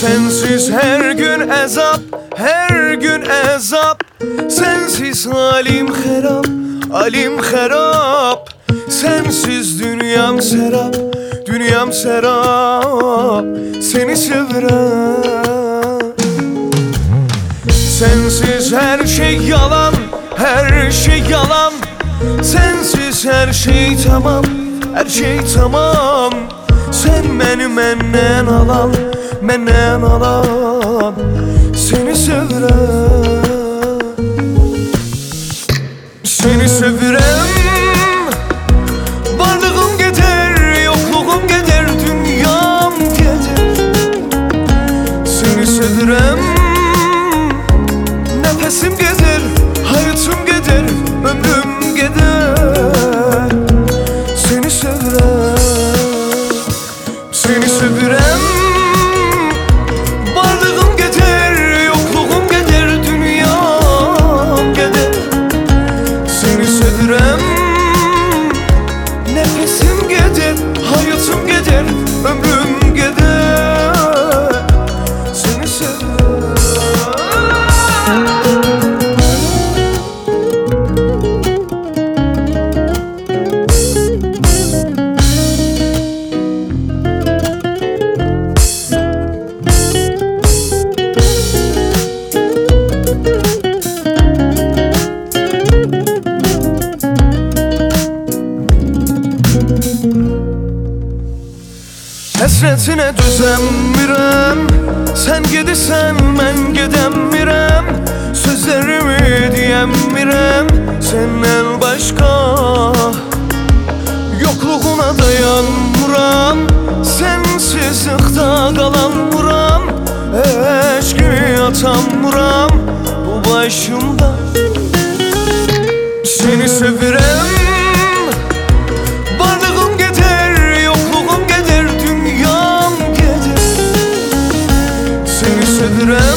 Sensiz her gün ezap, her gün ezap. Sensiz halim harap, halim harap. Sensiz dünyam serap, dünyam serap. Seni sevirem. Sensiz her şey yalan, her şey yalan. Sensiz her şey tamam, her şey tamam. Sen beni menden alan, menden alan. Seni sevirem. Seni sevirem. Varlığım gider, yokluğum gider, dünyam gider. Seni sevirem. Nefesim gider, hayatım gider, ömrüm gider. Seni sevirem. Seni sevirem. Varlığım gider, yokluğum gider, dünyam gider. Seni sevirem. Nefesim gider, hayatım gider, ömrüm gider. Seni sevirem. Həsrətinə düzəmirəm. Sən gedirsən, mən gedəmirəm. Sözlərimi deyəmirəm səndən başqa. Yokluğuna dayanmıram, sensizlikdə qalanmıram. Eşqimi atamıram bu başımda. Seni sevirəm. Varlığım gider, yokluğum gider, dünyam gider. Seni sevirem.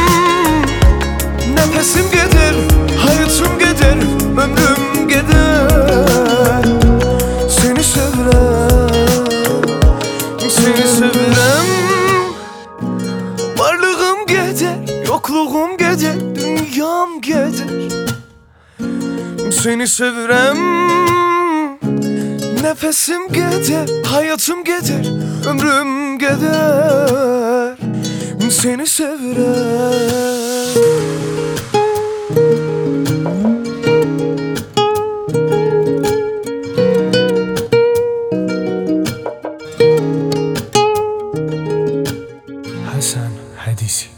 Nefesim gider, hayatım gider, ömrüm gider. Seni sevirem. Seni sevirem. Varlığım gider, yokluğum gider, dünyam gider. Seni sevirem. Nefesim gider, hayatım gider, ömrüm gider. Seni sevirem. Hasan Hadisi.